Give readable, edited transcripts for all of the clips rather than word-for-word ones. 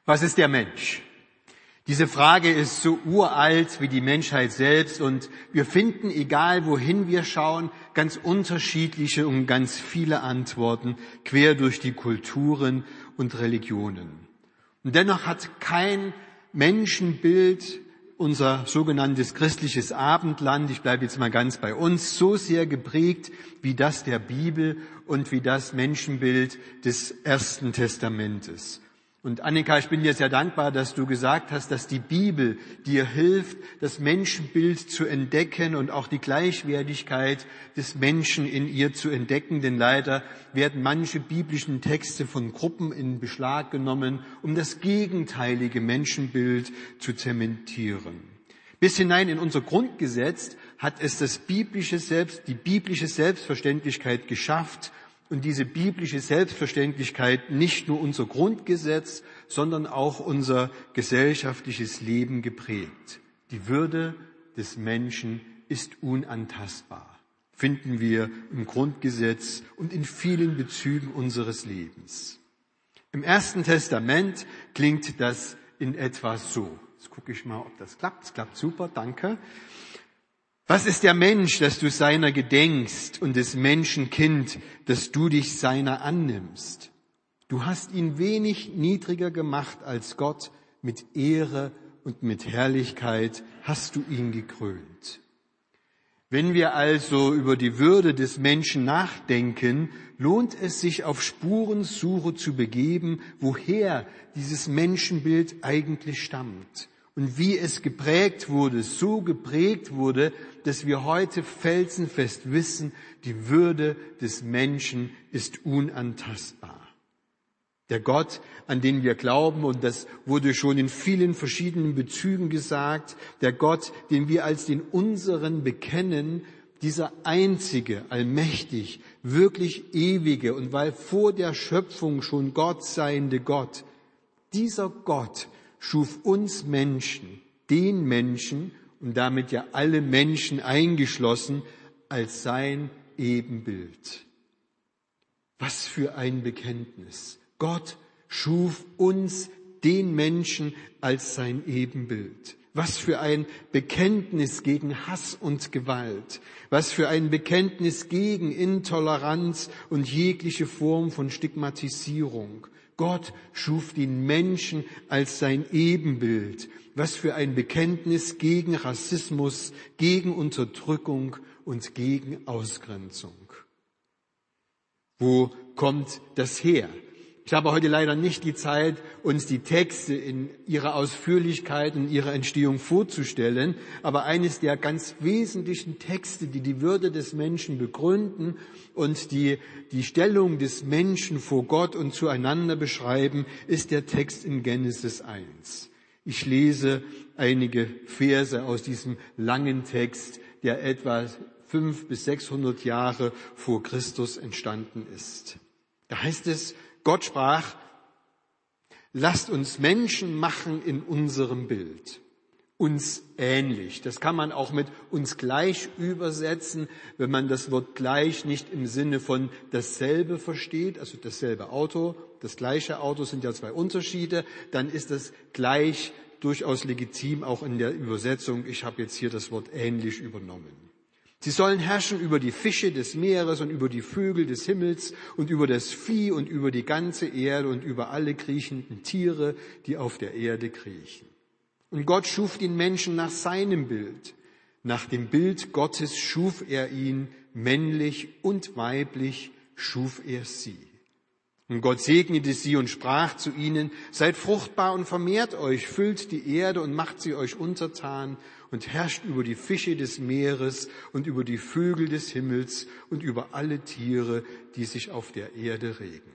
Was ist der Mensch? Diese Frage ist so uralt wie die Menschheit selbst und wir finden, egal wohin wir schauen, ganz unterschiedliche und ganz viele Antworten quer durch die Kulturen und Religionen. Und dennoch hat kein Menschenbild unser sogenanntes christliches Abendland, ich bleibe jetzt mal ganz bei uns, so sehr geprägt wie das der Bibel und wie das Menschenbild des Ersten Testamentes. Und Annika, ich bin dir sehr dankbar, dass du gesagt hast, dass die Bibel dir hilft, das Menschenbild zu entdecken und auch die Gleichwertigkeit des Menschen in ihr zu entdecken. Denn leider werden manche biblischen Texte von Gruppen in Beschlag genommen, um das gegenteilige Menschenbild zu zementieren. Bis hinein in unser Grundgesetz hat es die biblische Selbstverständlichkeit geschafft, und diese biblische Selbstverständlichkeit nicht nur unser Grundgesetz, sondern auch unser gesellschaftliches Leben geprägt. Die Würde des Menschen ist unantastbar, finden wir im Grundgesetz und in vielen Bezügen unseres Lebens. Im Ersten Testament klingt das in etwa so. Jetzt gucke ich mal, ob das klappt. Es klappt super, danke. Was ist der Mensch, dass du seiner gedenkst, und des Menschen Kind, dass du dich seiner annimmst? Du hast ihn wenig niedriger gemacht als Gott, mit Ehre und mit Herrlichkeit hast du ihn gekrönt. Wenn wir also über die Würde des Menschen nachdenken, lohnt es sich, auf Spurensuche zu begeben, woher dieses Menschenbild eigentlich stammt. Und wie es geprägt wurde, so geprägt wurde, dass wir heute felsenfest wissen, die Würde des Menschen ist unantastbar. Der Gott, an den wir glauben, und das wurde schon in vielen verschiedenen Bezügen gesagt, der Gott, den wir als den unseren bekennen, dieser einzige, allmächtig, wirklich ewige und weil vor der Schöpfung schon Gott seiende Gott, dieser Gott schuf uns Menschen, den Menschen und damit ja alle Menschen eingeschlossen, als sein Ebenbild. Was für ein Bekenntnis! Gott schuf uns, den Menschen, als sein Ebenbild. Was für ein Bekenntnis gegen Hass und Gewalt. Was für ein Bekenntnis gegen Intoleranz und jegliche Form von Stigmatisierung. Gott schuf den Menschen als sein Ebenbild. Was für ein Bekenntnis gegen Rassismus, gegen Unterdrückung und gegen Ausgrenzung. Wo kommt das her? Ich habe heute leider nicht die Zeit, uns die Texte in ihrer Ausführlichkeit und ihrer Entstehung vorzustellen, aber eines der ganz wesentlichen Texte, die die Würde des Menschen begründen und die Stellung des Menschen vor Gott und zueinander beschreiben, ist der Text in Genesis 1. Ich lese einige Verse aus diesem langen Text, der etwa 500 bis 600 Jahre vor Christus entstanden ist. Da heißt es, Gott sprach, lasst uns Menschen machen in unserem Bild, uns ähnlich. Das kann man auch mit uns gleich übersetzen, wenn man das Wort gleich nicht im Sinne von dasselbe versteht, also dasselbe Auto, das gleiche Auto sind ja zwei Unterschiede, dann ist das gleich durchaus legitim, auch in der Übersetzung. Ich habe jetzt hier das Wort ähnlich übernommen. Sie sollen herrschen über die Fische des Meeres und über die Vögel des Himmels und über das Vieh und über die ganze Erde und über alle kriechenden Tiere, die auf der Erde kriechen. Und Gott schuf den Menschen nach seinem Bild. Nach dem Bild Gottes schuf er ihn, männlich und weiblich schuf er sie. Und Gott segnete sie und sprach zu ihnen, seid fruchtbar und vermehrt euch, füllt die Erde und macht sie euch untertan und herrscht über die Fische des Meeres und über die Vögel des Himmels und über alle Tiere, die sich auf der Erde regen.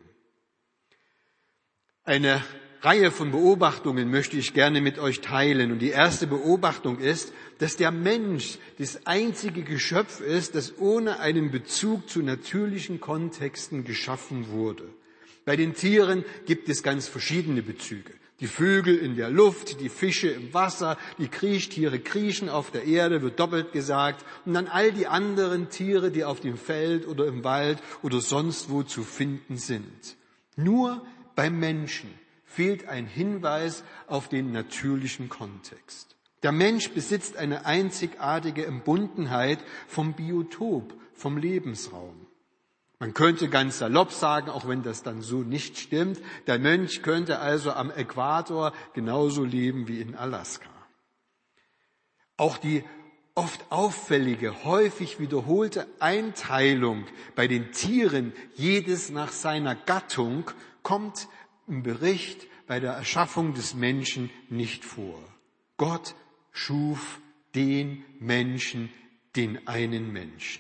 Eine Reihe von Beobachtungen möchte ich gerne mit euch teilen. Und die erste Beobachtung ist, dass der Mensch das einzige Geschöpf ist, das ohne einen Bezug zu natürlichen Kontexten geschaffen wurde. Bei den Tieren gibt es ganz verschiedene Bezüge. Die Vögel in der Luft, die Fische im Wasser, die Kriechtiere kriechen auf der Erde, wird doppelt gesagt. Und dann all die anderen Tiere, die auf dem Feld oder im Wald oder sonst wo zu finden sind. Nur beim Menschen fehlt ein Hinweis auf den natürlichen Kontext. Der Mensch besitzt eine einzigartige Entbundenheit vom Biotop, vom Lebensraum. Man könnte ganz salopp sagen, auch wenn das dann so nicht stimmt, der Mensch könnte also am Äquator genauso leben wie in Alaska. Auch die oft auffällige, häufig wiederholte Einteilung bei den Tieren, jedes nach seiner Gattung, kommt im Bericht bei der Erschaffung des Menschen nicht vor. Gott schuf den Menschen, den einen Menschen.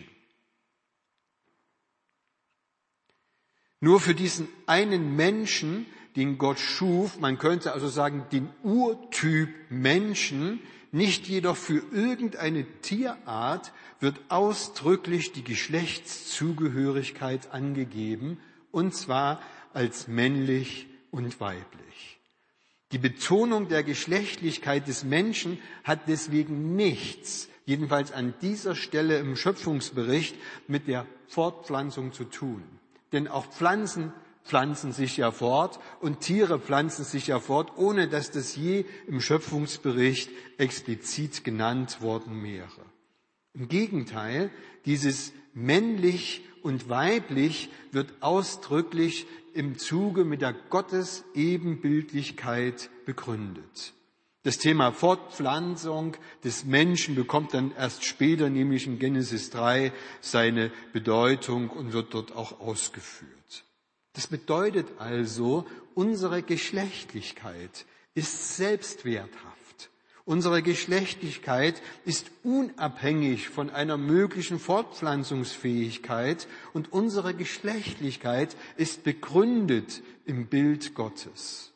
Nur für diesen einen Menschen, den Gott schuf, man könnte also sagen, den Urtyp Menschen, nicht jedoch für irgendeine Tierart, wird ausdrücklich die Geschlechtszugehörigkeit angegeben, und zwar als männlich und weiblich. Die Betonung der Geschlechtlichkeit des Menschen hat deswegen nichts, jedenfalls an dieser Stelle im Schöpfungsbericht, mit der Fortpflanzung zu tun. Denn auch Pflanzen pflanzen sich ja fort und Tiere pflanzen sich ja fort, ohne dass das je im Schöpfungsbericht explizit genannt worden wäre. Im Gegenteil, dieses männlich und weiblich wird ausdrücklich im Zuge mit der Gottesebenbildlichkeit begründet. Das Thema Fortpflanzung des Menschen bekommt dann erst später, nämlich in Genesis 3, seine Bedeutung und wird dort auch ausgeführt. Das bedeutet also, unsere Geschlechtlichkeit ist selbstwerthaft. Unsere Geschlechtlichkeit ist unabhängig von einer möglichen Fortpflanzungsfähigkeit und unsere Geschlechtlichkeit ist begründet im Bild Gottes.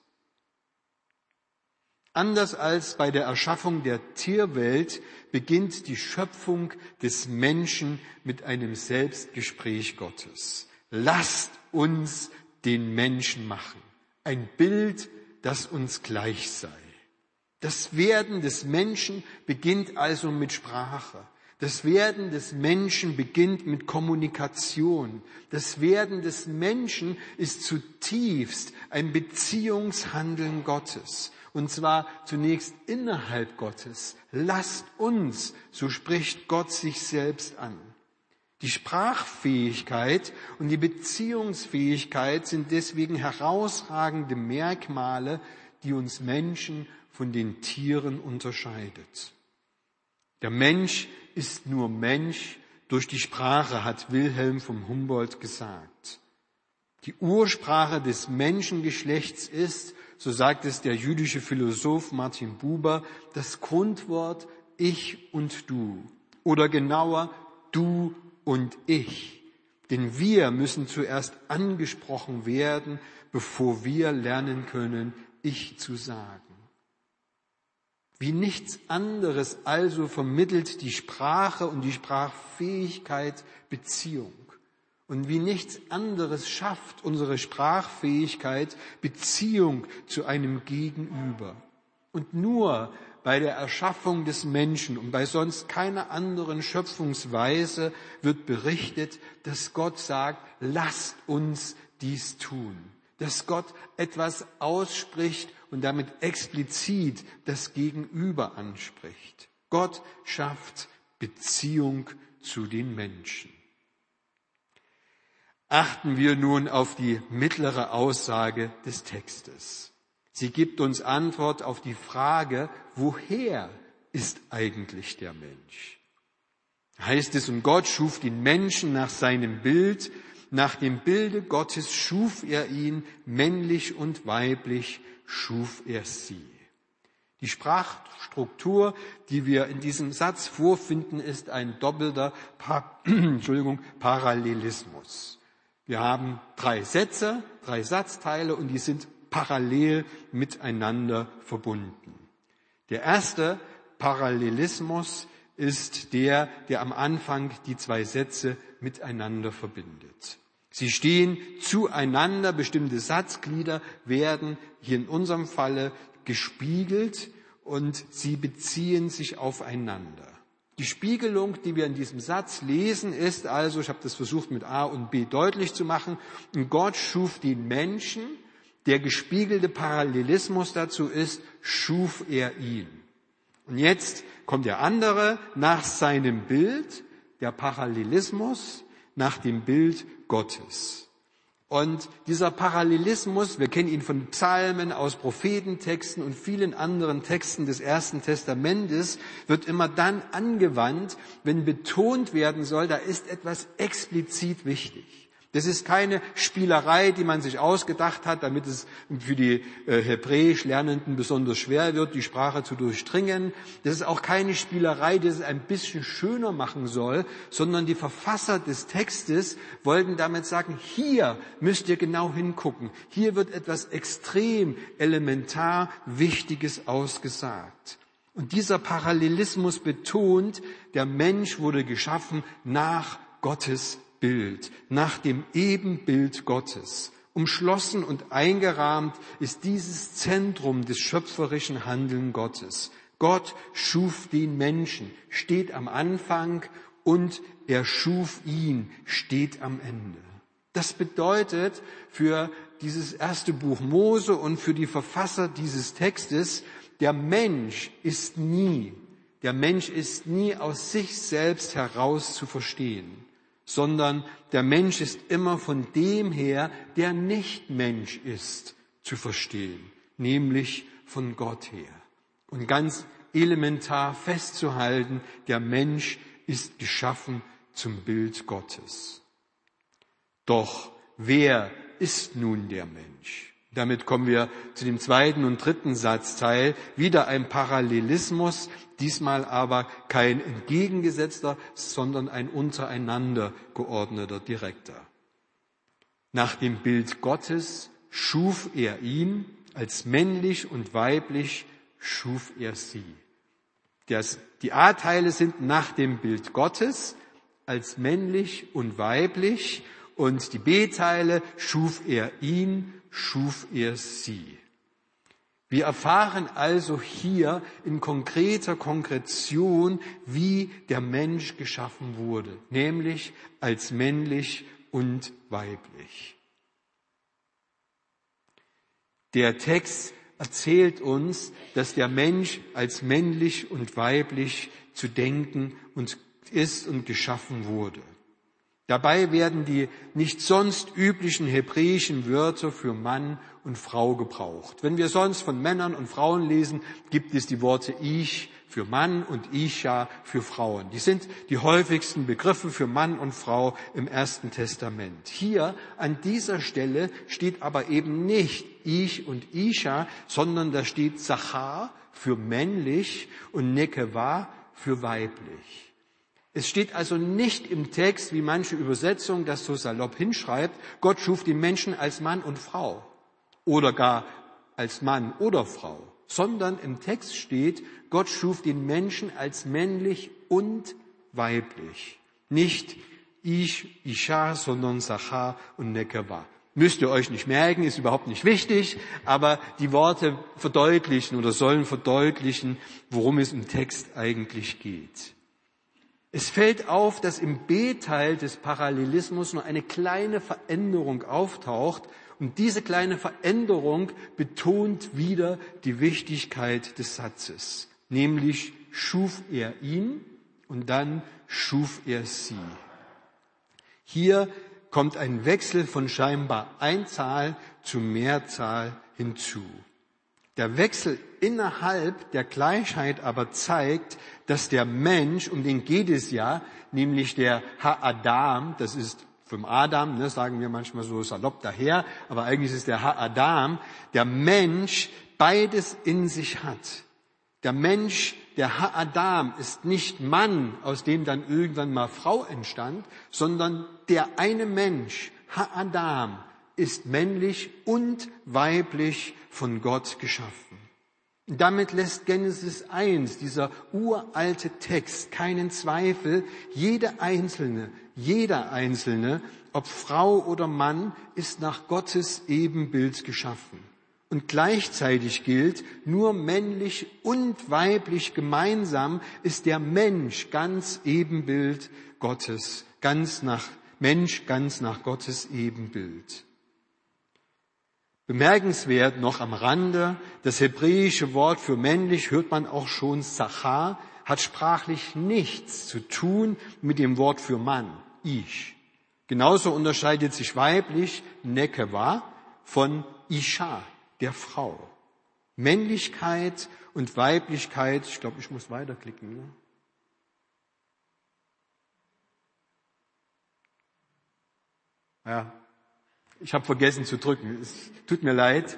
Anders als bei der Erschaffung der Tierwelt beginnt die Schöpfung des Menschen mit einem Selbstgespräch Gottes. Lasst uns den Menschen machen. Ein Bild, das uns gleich sei. Das Werden des Menschen beginnt also mit Sprache. Das Werden des Menschen beginnt mit Kommunikation. Das Werden des Menschen ist zutiefst ein Beziehungshandeln Gottes. Und zwar zunächst innerhalb Gottes. Lasst uns, so spricht Gott sich selbst an. Die Sprachfähigkeit und die Beziehungsfähigkeit sind deswegen herausragende Merkmale, die uns Menschen von den Tieren unterscheidet. Der Mensch ist nur Mensch durch die Sprache, hat Wilhelm von Humboldt gesagt. Die Ursprache des Menschengeschlechts ist, so sagt es der jüdische Philosoph Martin Buber, das Grundwort Ich und Du oder genauer Du und Ich. Denn wir müssen zuerst angesprochen werden, bevor wir lernen können, Ich zu sagen. Wie nichts anderes also vermittelt die Sprache und die Sprachfähigkeit Beziehung. Und wie nichts anderes schafft unsere Sprachfähigkeit Beziehung zu einem Gegenüber. Und nur bei der Erschaffung des Menschen und bei sonst keiner anderen Schöpfungsweise wird berichtet, dass Gott sagt, lasst uns dies tun. Dass Gott etwas ausspricht und damit explizit das Gegenüber anspricht. Gott schafft Beziehung zu den Menschen. Achten wir nun auf die mittlere Aussage des Textes. Sie gibt uns Antwort auf die Frage, woher ist eigentlich der Mensch? Heißt es, und Gott schuf den Menschen nach seinem Bild, nach dem Bilde Gottes schuf er ihn, männlich und weiblich schuf er sie. Die Sprachstruktur, die wir in diesem Satz vorfinden, ist ein doppelter Parallelismus. Wir haben 3 Sätze, 3 Satzteile und die sind parallel miteinander verbunden. Der erste Parallelismus ist der am Anfang die 2 Sätze miteinander verbindet. Sie stehen zueinander, bestimmte Satzglieder werden hier in unserem Falle gespiegelt und sie beziehen sich aufeinander. Die Spiegelung, die wir in diesem Satz lesen, ist also, ich habe das versucht mit A und B deutlich zu machen, Gott schuf den Menschen, Der gespiegelte Parallelismus dazu ist, schuf er ihn. Und jetzt kommt der andere nach seinem Bild, der Parallelismus nach dem Bild Gottes. Und dieser Parallelismus, wir kennen ihn von Psalmen, aus Prophetentexten und vielen anderen Texten des Ersten Testamentes, wird immer dann angewandt, wenn betont werden soll, da ist etwas explizit wichtig. Das ist keine Spielerei, die man sich ausgedacht hat, damit es für die Hebräisch Lernenden besonders schwer wird, die Sprache zu durchdringen. Das ist auch keine Spielerei, die es ein bisschen schöner machen soll, sondern die Verfasser des Textes wollten damit sagen, hier müsst ihr genau hingucken. Hier wird etwas extrem elementar Wichtiges ausgesagt. Und dieser Parallelismus betont, der Mensch wurde geschaffen nach Gottes Bild, nach dem Ebenbild Gottes. Umschlossen und eingerahmt ist dieses Zentrum des schöpferischen Handelns Gottes. Gott schuf den Menschen, steht am Anfang, und er schuf ihn, steht am Ende. Das bedeutet für dieses erste Buch Mose und für die Verfasser dieses Textes, der Mensch ist nie aus sich selbst heraus zu verstehen, sondern der Mensch ist immer von dem her, der nicht Mensch ist, zu verstehen, nämlich von Gott her. Und ganz elementar festzuhalten, der Mensch ist geschaffen zum Bild Gottes. Doch wer ist nun der Mensch? Damit kommen wir zu dem zweiten und dritten Satzteil, wieder ein Parallelismus, diesmal aber kein entgegengesetzter, sondern ein untereinander geordneter direkter. Nach dem Bild Gottes schuf er ihn, als männlich und weiblich schuf er sie. Die A-Teile sind nach dem Bild Gottes, als männlich und weiblich, und die B-Teile schuf er ihn, schuf er sie. Wir erfahren also hier in konkreter Konkretion, wie der Mensch geschaffen wurde, nämlich als männlich und weiblich. Der Text erzählt uns, dass der Mensch als männlich und weiblich zu denken und ist und geschaffen wurde. Dabei werden die nicht sonst üblichen hebräischen Wörter für Mann und Frau gebraucht. Wenn wir sonst von Männern und Frauen lesen, gibt es die Worte Ich für Mann und Isha für Frauen. Die sind die häufigsten Begriffe für Mann und Frau im Ersten Testament. Hier an dieser Stelle steht aber eben nicht Ich und Isha, sondern da steht Zachar für männlich und Nekeva für weiblich. Es steht also nicht im Text, wie manche Übersetzung das so salopp hinschreibt, Gott schuf den Menschen als Mann und Frau oder gar als Mann oder Frau, sondern im Text steht, Gott schuf den Menschen als männlich und weiblich. Nicht Ich, Isha, sondern Zachar und Nekeva. Müsst ihr euch nicht merken, ist überhaupt nicht wichtig, aber die Worte verdeutlichen oder sollen verdeutlichen, worum es im Text eigentlich geht. Es fällt auf, dass im B-Teil des Parallelismus nur eine kleine Veränderung auftaucht, und diese kleine Veränderung betont wieder die Wichtigkeit des Satzes, nämlich schuf er ihn und dann schuf er sie. Hier kommt ein Wechsel von scheinbar Einzahl zu Mehrzahl hinzu. Der Wechsel innerhalb der Gleichheit aber zeigt, dass der Mensch, um den geht es ja, nämlich der Ha-Adam, das ist vom Adam, sagen wir manchmal so salopp daher, aber eigentlich ist der Ha-Adam, der Mensch beides in sich hat. Der Mensch, der Ha-Adam, ist nicht Mann, aus dem dann irgendwann mal Frau entstand, sondern der eine Mensch, Ha-Adam, ist männlich und weiblich von Gott geschaffen. Und damit lässt Genesis 1, dieser uralte Text, keinen Zweifel, jeder Einzelne, ob Frau oder Mann, ist nach Gottes Ebenbild geschaffen. Und gleichzeitig gilt, nur männlich und weiblich gemeinsam ist der Mensch ganz Ebenbild Gottes, ganz nach Gottes Ebenbild. Bemerkenswert noch am Rande, das hebräische Wort für männlich, hört man auch schon, Zachar, hat sprachlich nichts zu tun mit dem Wort für Mann, Ish. Genauso unterscheidet sich weiblich, Nekeva, von Isha, der Frau. Männlichkeit und Weiblichkeit, ich glaube, ich muss weiterklicken. Ne? Ja, ich habe vergessen zu drücken. Es tut mir leid.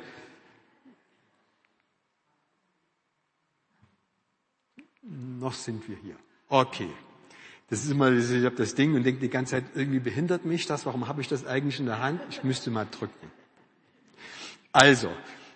Noch sind wir hier. Okay. Das ist immer, ich habe das Ding und denke die ganze Zeit, irgendwie behindert mich das. Warum habe ich das eigentlich in der Hand? Ich müsste mal drücken. Also,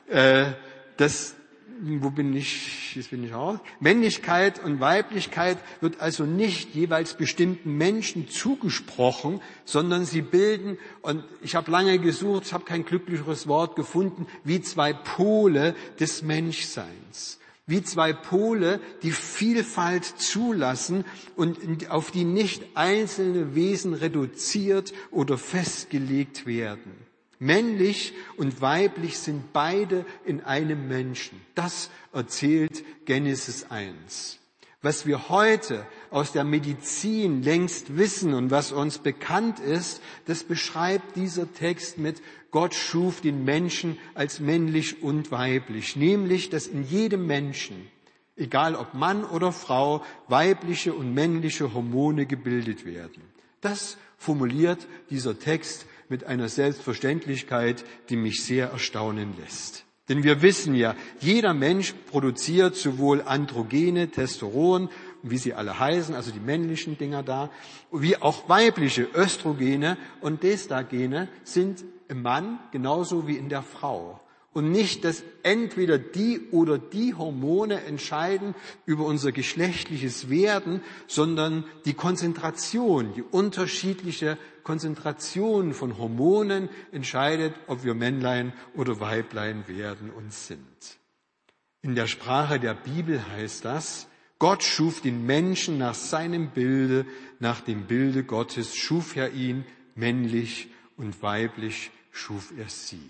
wo bin ich? Jetzt bin ich raus. Männlichkeit und Weiblichkeit wird also nicht jeweils bestimmten Menschen zugesprochen, sondern sie bilden, und ich habe lange gesucht, ich habe kein glücklicheres Wort gefunden, wie zwei Pole des Menschseins. Wie zwei Pole, die Vielfalt zulassen und auf die nicht einzelne Wesen reduziert oder festgelegt werden. Männlich und weiblich sind beide in einem Menschen. Das erzählt Genesis 1. Was wir heute aus der Medizin längst wissen und was uns bekannt ist, das beschreibt dieser Text mit: Gott schuf den Menschen als männlich und weiblich. Nämlich, dass in jedem Menschen, egal ob Mann oder Frau, weibliche und männliche Hormone gebildet werden. Das formuliert dieser Text mit einer Selbstverständlichkeit, die mich sehr erstaunen lässt. Denn wir wissen ja, jeder Mensch produziert sowohl Androgene, Testosteron, wie sie alle heißen, also die männlichen Dinger da, wie auch weibliche Östrogene und Gestagene sind im Mann genauso wie in der Frau. Und nicht, dass entweder die oder die Hormone entscheiden über unser geschlechtliches Werden, sondern die Konzentration, die unterschiedliche Konzentration von Hormonen entscheidet, ob wir Männlein oder Weiblein werden und sind. In der Sprache der Bibel heißt das: Gott schuf den Menschen nach seinem Bilde, nach dem Bilde Gottes schuf er ihn, männlich und weiblich schuf er sie.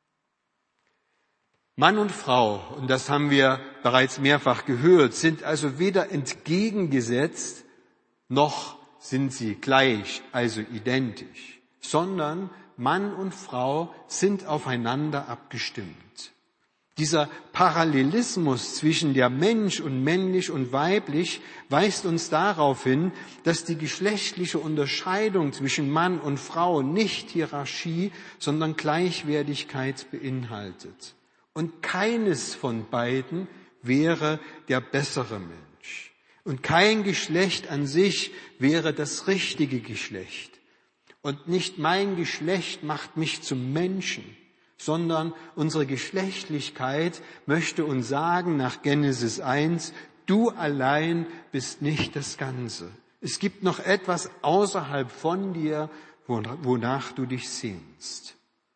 Mann und Frau, und das haben wir bereits mehrfach gehört, sind also weder entgegengesetzt, noch sind sie gleich, also identisch, sondern Mann und Frau sind aufeinander abgestimmt. Dieser Parallelismus zwischen der Mensch und männlich und weiblich weist uns darauf hin, dass die geschlechtliche Unterscheidung zwischen Mann und Frau nicht Hierarchie, sondern Gleichwertigkeit beinhaltet. Und keines von beiden wäre der bessere Mensch. Und kein Geschlecht an sich wäre das richtige Geschlecht. Und nicht mein Geschlecht macht mich zum Menschen, sondern unsere Geschlechtlichkeit möchte uns sagen, nach Genesis 1, du allein bist nicht das Ganze. Es gibt noch etwas außerhalb von dir, wonach du dich sehnst.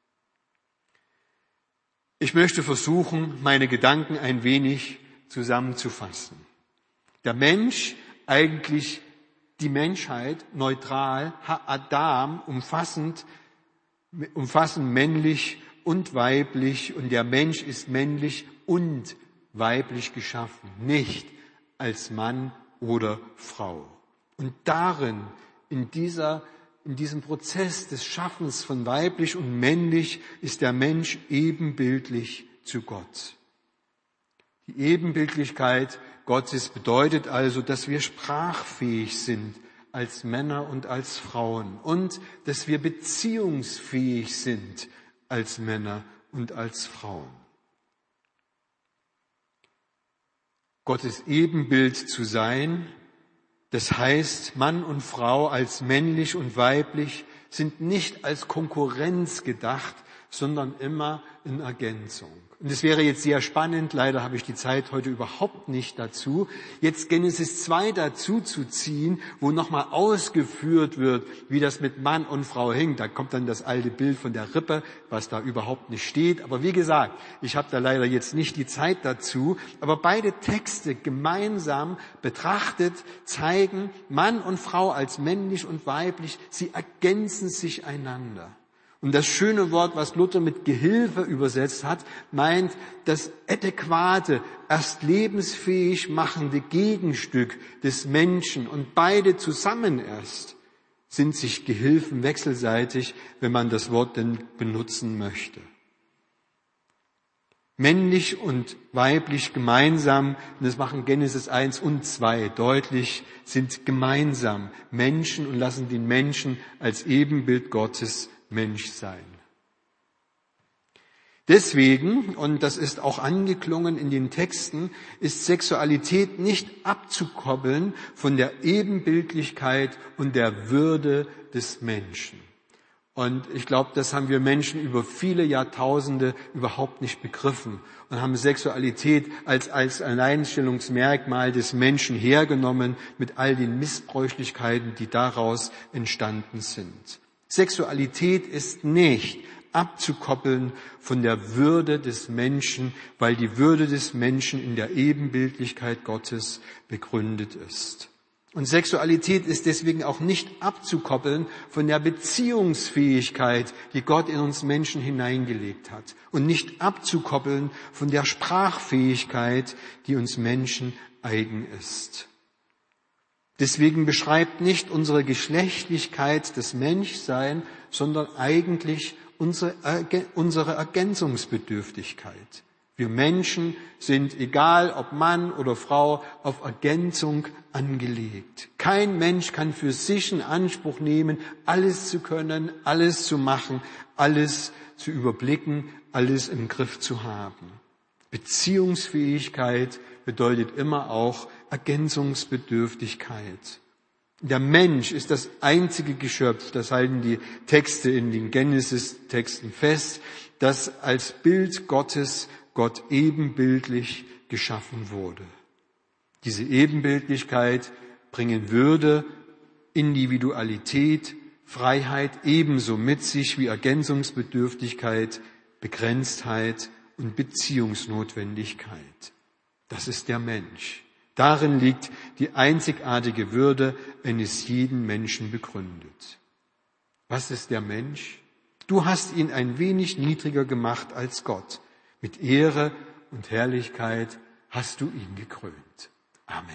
Ich möchte versuchen, meine Gedanken ein wenig zusammenzufassen. Der Mensch, eigentlich die Menschheit, neutral, Adam, umfassen männlich und weiblich, und der Mensch ist männlich und weiblich geschaffen, nicht als Mann oder Frau. Und darin, in diesem Prozess des Schaffens von weiblich und männlich, ist der Mensch ebenbildlich zu Gott. Die Ebenbildlichkeit Gottes bedeutet also, dass wir sprachfähig sind als Männer und als Frauen und dass wir beziehungsfähig sind als Männer und als Frauen. Gottes Ebenbild zu sein, das heißt, Mann und Frau als männlich und weiblich sind nicht als Konkurrenz gedacht, sondern immer in Ergänzung. Und es wäre jetzt sehr spannend, leider habe ich die Zeit heute überhaupt nicht dazu, jetzt Genesis 2 dazu zu ziehen, wo nochmal ausgeführt wird, wie das mit Mann und Frau hängt. Da kommt dann das alte Bild von der Rippe, was da überhaupt nicht steht. Aber wie gesagt, ich habe da leider jetzt nicht die Zeit dazu. Aber beide Texte gemeinsam betrachtet zeigen, Mann und Frau als männlich und weiblich, sie ergänzen sich einander. Und das schöne Wort, was Luther mit Gehilfe übersetzt hat, meint das adäquate, erst lebensfähig machende Gegenstück des Menschen. Und beide zusammen erst sind sich Gehilfen wechselseitig, wenn man das Wort denn benutzen möchte. Männlich und weiblich gemeinsam, und das machen Genesis 1 und 2 deutlich, sind gemeinsam Menschen und lassen den Menschen als Ebenbild Gottes Mensch sein. Deswegen, und das ist auch angeklungen in den Texten, ist Sexualität nicht abzukoppeln von der Ebenbildlichkeit und der Würde des Menschen. Und ich glaube, das haben wir Menschen über viele Jahrtausende überhaupt nicht begriffen und haben Sexualität als Alleinstellungsmerkmal des Menschen hergenommen mit all den Missbräuchlichkeiten, die daraus entstanden sind. Sexualität ist nicht abzukoppeln von der Würde des Menschen, weil die Würde des Menschen in der Ebenbildlichkeit Gottes begründet ist. Und Sexualität ist deswegen auch nicht abzukoppeln von der Beziehungsfähigkeit, die Gott in uns Menschen hineingelegt hat. Und nicht abzukoppeln von der Sprachfähigkeit, die uns Menschen eigen ist. Deswegen beschreibt nicht unsere Geschlechtlichkeit das Menschsein, sondern eigentlich unsere Ergänzungsbedürftigkeit. Wir Menschen sind, egal ob Mann oder Frau, auf Ergänzung angelegt. Kein Mensch kann für sich in Anspruch nehmen, alles zu können, alles zu machen, alles zu überblicken, alles im Griff zu haben. Beziehungsfähigkeit bedeutet immer auch Ergänzungsbedürftigkeit. Der Mensch ist das einzige Geschöpf, das halten die Texte in den Genesis-Texten fest, das als Bild Gottes Gott ebenbildlich geschaffen wurde. Diese Ebenbildlichkeit bringen Würde, Individualität, Freiheit ebenso mit sich wie Ergänzungsbedürftigkeit, Begrenztheit und Beziehungsnotwendigkeit. Das ist der Mensch. Darin liegt die einzigartige Würde eines jeden Menschen begründet. Was ist der Mensch? Du hast ihn ein wenig niedriger gemacht als Gott. Mit Ehre und Herrlichkeit hast du ihn gekrönt. Amen.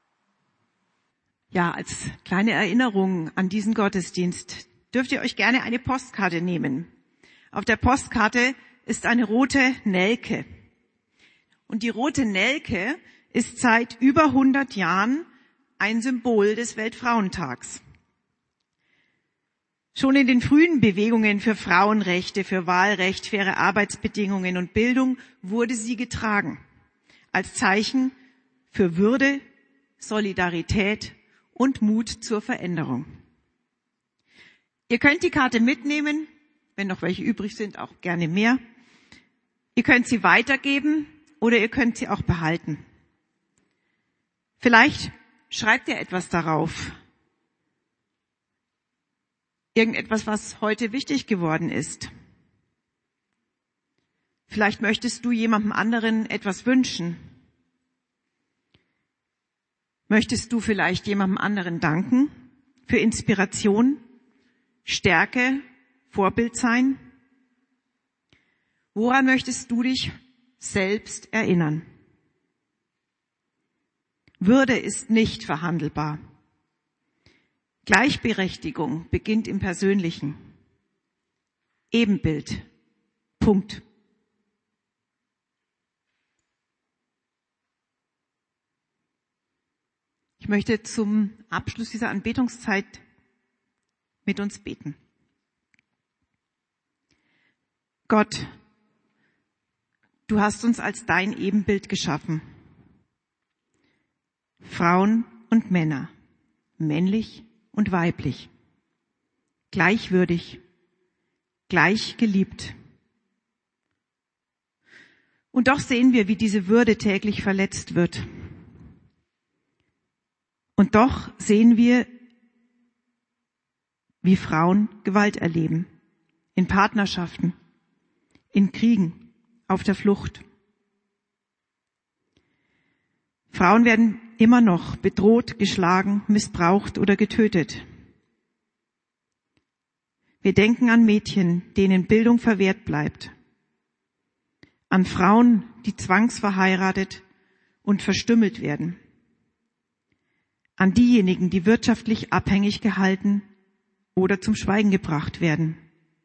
Ja, als kleine Erinnerung an diesen Gottesdienst dürft ihr euch gerne eine Postkarte nehmen. Auf der Postkarte ist eine rote Nelke. Und die rote Nelke ist seit über 100 Jahren ein Symbol des Weltfrauentags. Schon in den frühen Bewegungen für Frauenrechte, für Wahlrecht, faire Arbeitsbedingungen und Bildung wurde sie getragen. Als Zeichen für Würde, Solidarität und Mut zur Veränderung. Ihr könnt die Karte mitnehmen, wenn noch welche übrig sind, auch gerne mehr. Ihr könnt sie weitergeben oder ihr könnt sie auch behalten. Vielleicht schreibt ihr etwas darauf. Irgendetwas, was heute wichtig geworden ist. Vielleicht möchtest du jemandem anderen etwas wünschen. Möchtest du vielleicht jemandem anderen danken für Inspiration, Stärke, Vorbild sein? Woran möchtest du dich selbst erinnern? Würde ist nicht verhandelbar. Gleichberechtigung beginnt im Persönlichen. Ebenbild. Punkt. Ich möchte zum Abschluss dieser Anbetungszeit mit uns beten. Gott, du hast uns als dein Ebenbild geschaffen. Frauen und Männer, männlich und weiblich, gleichwürdig, gleich geliebt. Und doch sehen wir, wie diese Würde täglich verletzt wird. Und doch sehen wir, wie Frauen Gewalt erleben, in Partnerschaften, in Kriegen, auf der Flucht. Frauen werden immer noch bedroht, geschlagen, missbraucht oder getötet. Wir denken an Mädchen, denen Bildung verwehrt bleibt, an Frauen, die zwangsverheiratet und verstümmelt werden, an diejenigen, die wirtschaftlich abhängig gehalten oder zum Schweigen gebracht werden.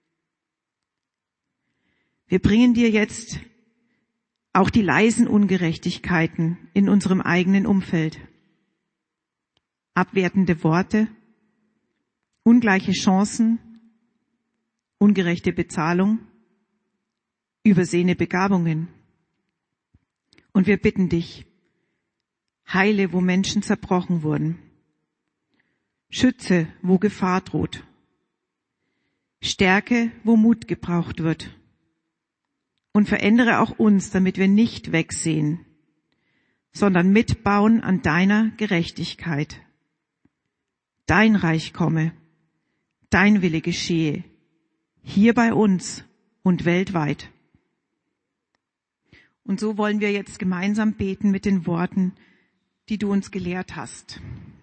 Wir bringen dir jetzt auch die leisen Ungerechtigkeiten in unserem eigenen Umfeld. Abwertende Worte, ungleiche Chancen, ungerechte Bezahlung, übersehene Begabungen. Und wir bitten dich, heile, wo Menschen zerbrochen wurden. Schütze, wo Gefahr droht. Stärke, wo Mut gebraucht wird. Und verändere auch uns, damit wir nicht wegsehen, sondern mitbauen an deiner Gerechtigkeit. Dein Reich komme, dein Wille geschehe, hier bei uns und weltweit. Und so wollen wir jetzt gemeinsam beten mit den Worten, die du uns gelehrt hast.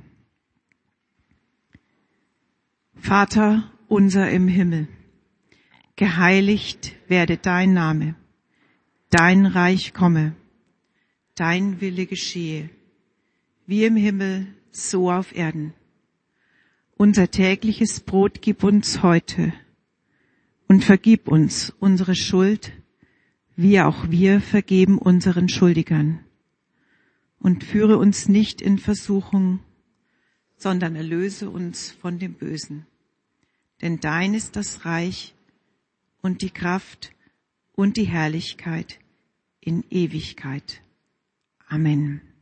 Vater unser im Himmel, geheiligt werde dein Name, dein Reich komme, dein Wille geschehe, wie im Himmel, so auf Erden. Unser tägliches Brot gib uns heute und vergib uns unsere Schuld, wie auch wir vergeben unseren Schuldigern. Und führe uns nicht in Versuchung, sondern erlöse uns von dem Bösen. Denn dein ist das Reich und die Kraft und die Herrlichkeit in Ewigkeit. Amen.